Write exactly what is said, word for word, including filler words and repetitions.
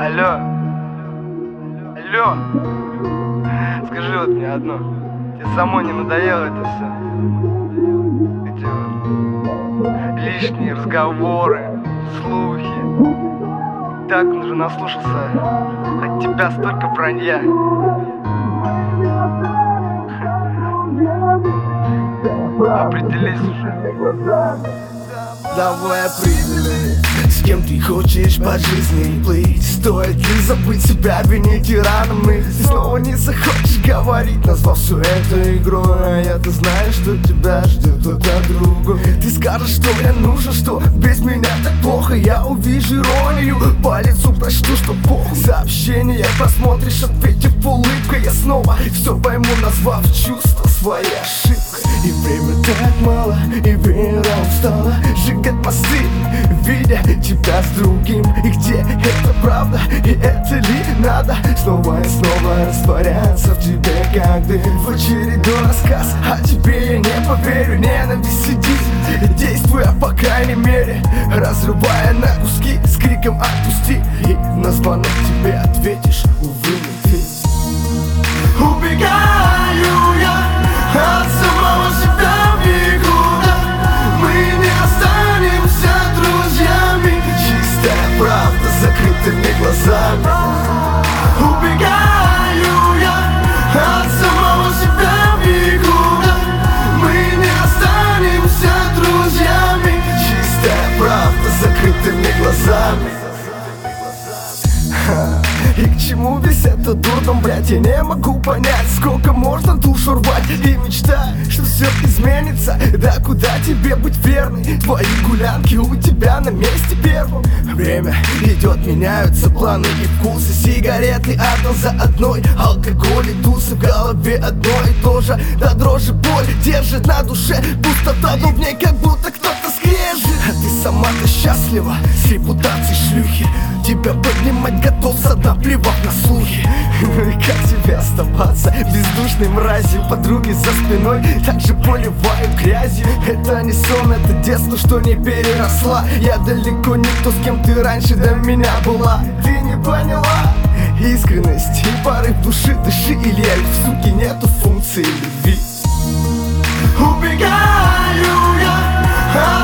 Алло, алло, скажи вот мне одно, тебе самой не надоело это все? Эти вот лишние разговоры, слухи. Так он уже наслушался от тебя столько вранья. Определись уже. Давай определи, с кем ты хочешь по жизни плыть. Стоит ли забыть себя, винить и рано мысли? Ты снова не захочешь говорить, назвав все это игрой. А я-то знаю, что тебя ждет кто-то другой. Ты скажешь, что мне нужно, что без меня так плохо. Я увижу иронию, по лицу прочту, что похуй. Сообщение просмотришь, ответив улыбкой. Я снова все пойму, назвав чувства своей ошибкой. И время так мало, и вера устала сжигать мосты, видя тебя с другим. И где это правда, и это ли надо снова и снова растворяться в тебе, как дым. В очередной рассказ о тебе я не поверю. Ненависть сидит, действуя по крайней мере, разрывая на куски с криком «отпусти». И на звонок тебе ответишь: увы, не ты. Убегаю я от самого себя в никуда. Мы не останемся друзьями. Чистая правда с закрытыми глазами. Убегаю я от самого себя в никуда. Мы не останемся друзьями. Чистая правда с закрытыми глазами. И к чему весь этот дурдом, блядь, я не могу понять. Сколько можно душу рвать и мечтать, что все изменится. Да куда тебе быть верной? Твои гулянки у тебя на месте первым. Время идет, меняются планы и вкусы. Сигареты одна за одной, алкоголь и тусы. В голове одно и то же, да дрожи боль держит на душе. Пустота, но в ней как будто кто-то скрежет. А ты сама-то счастлива с репутацией шлюхи. Тебя поднимать готов со дна, плевав на слухи. Ну и как тебе оставаться бездушной мразью? Подруги за спиной также поливаю грязью. Это не сон, это детство, что не переросла. Я далеко не то, с кем ты раньше до меня была. Ты не поняла искренность и порыв души. Дыши или я, в суке нету функции любви. Убегаю я